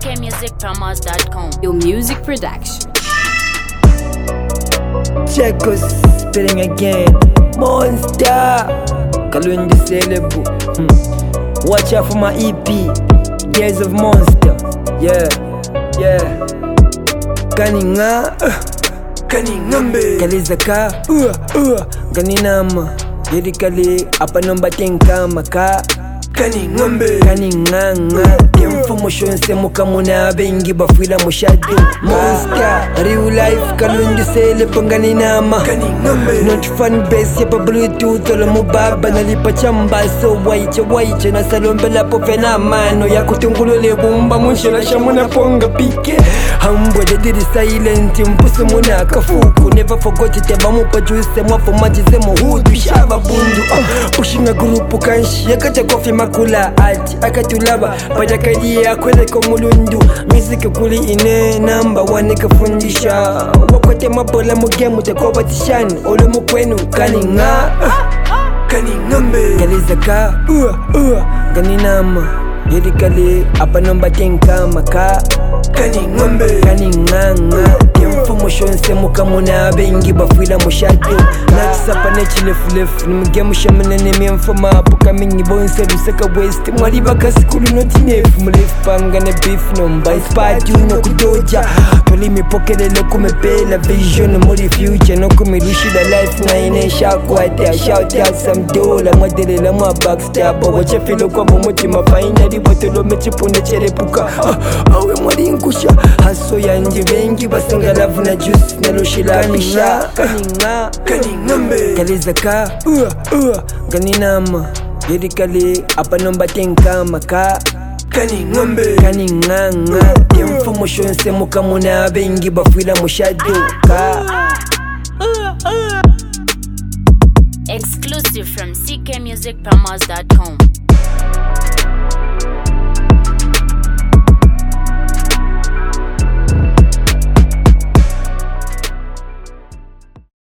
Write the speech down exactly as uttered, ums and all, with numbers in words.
k music promos dot com. Your music production. Check us spitting again. Monster Kalunji Celebu. hmm. Watch out for my E P, Days of Monster. Yeah, yeah. Kaninga uh. Kaningambe Kalizaka uh, uh. Kaninama Yedi kali apa nomba tenkama ka Kaningombe Kaninganga Temfumo shonse muka muna bengi bafila mushadu Monster Real life Kalunji Celebu Kaninama Kaningombe Not fun base yepa bluetooth Olo mubaba nalipa chamba So waiche waiche na salombe la pofena mano ya kutungulole bumba Munshela shamuna ponga pike Hambwe de didi silent Mpusu muna kafuku Never forgot it Eba mupa juise Mwafu majize muhudu Shava bundu uh, Pushinga grupu kanshi Yakacha kofi makula ati Akatulaba Padakadiye akwele komulundu Music kuli ine Number one ikafundisha Wakote mabola mugemu Tekoba tishani Olo mukwenu Kaninga uh, Kaningambe Kalizaka uh, uh, Kaninama Yedi kali apa nomba tenkama ka Kaningombe Kaninganga Temfumo shonse muka muna bengi bafila mushadu Nakisapa nechi lefu lefu Nimge shamina neme mfama Apuka mingi bonse lusaka west Mwali baka sikulu noti nefu Mlefu panga ne beef nomba Ispatu no kudoja Toli mipokele loku mepela Vision muri future Noku mirushi da life na ine shakwate Shout out some dollar Mwadele la mwa backstab Wache filo kwa bomuti mafainali Watolo mechipunde cherepuka uh, Awe mwali nkusha Haso yanje bengi Basanga lavu na juice Nalushila pisha Kaninga Kaningambe Kalizaka uh, uh, Kaninama Yedi kali apa nomba tenkama ka Kaningombe Kaninganga Temfumo shonse muka muna bengi bafila mushadu ka Exclusive from c k music promos dot com.